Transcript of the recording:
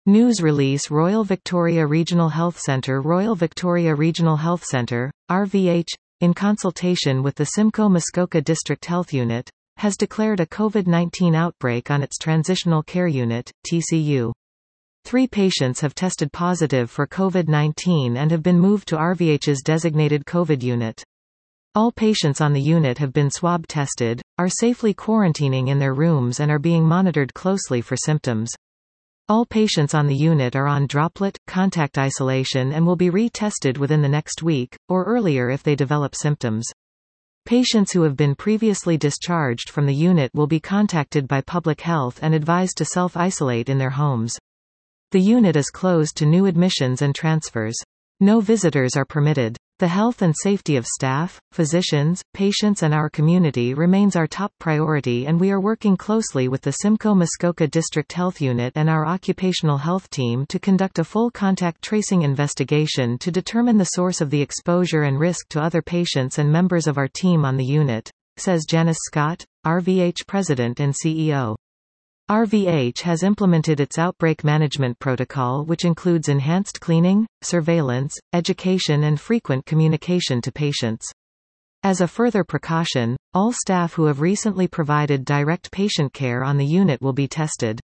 News release Royal Victoria Regional Health Centre Royal Victoria Regional Health Centre, RVH, in consultation with the Simcoe Muskoka District Health Unit, has declared a COVID-19 outbreak on its Transitional Care Unit, TCU. 3 patients have tested positive for COVID-19 and have been moved to RVH's designated COVID unit. All patients on the unit have been swab tested, are safely quarantining in their rooms and are being monitored closely for symptoms. All patients on the unit are on droplet, contact isolation and will be re-tested within the next week, or earlier if they develop symptoms. Patients who have been previously discharged from the unit will be contacted by public health and advised to self-isolate in their homes. The unit is closed to new admissions and transfers. No visitors are permitted. The health and safety of staff, physicians, patients and our community remains our top priority, and we are working closely with the Simcoe Muskoka District Health Unit and our occupational health team to conduct a full contact tracing investigation to determine the source of the exposure and risk to other patients and members of our team on the unit, says Janice Scott, RVH President and CEO. RVH has implemented its outbreak management protocol, which includes enhanced cleaning, surveillance, education and frequent communication to patients. As a further precaution, all staff who have recently provided direct patient care on the unit will be tested.